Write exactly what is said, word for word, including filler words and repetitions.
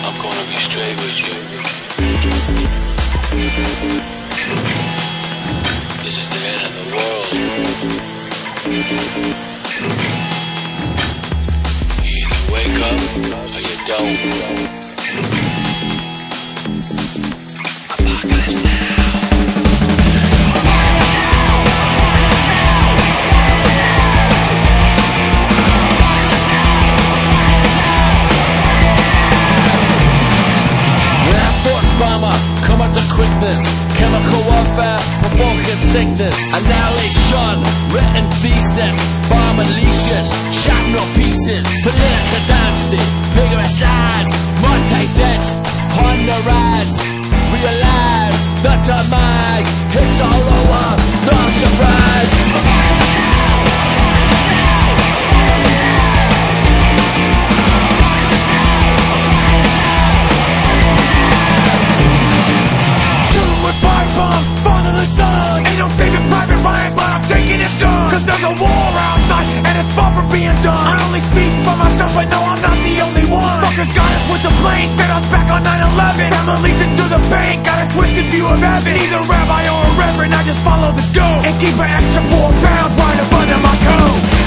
I'm gonna be straight with you. This is the end of the world. You either wake up or you don't. Apocalypse now. Come at the quickness, chemical warfare, provoking sickness, annihilation, written thesis, bomb and leashes, shrapnel pieces, political dynasty, vigorous lies, multi-death, on the rise, realize the demise, it's all over, no surprise. There's a war outside, and it's far from being done. I only speak for myself, but no, I'm not the only one. Fuckers got us with the blame, set us back on nine eleven. Families into the bank, got a twisted view of heaven. Either rabbi or a reverend, I just follow the dope and keep an extra four pounds right up under my coat.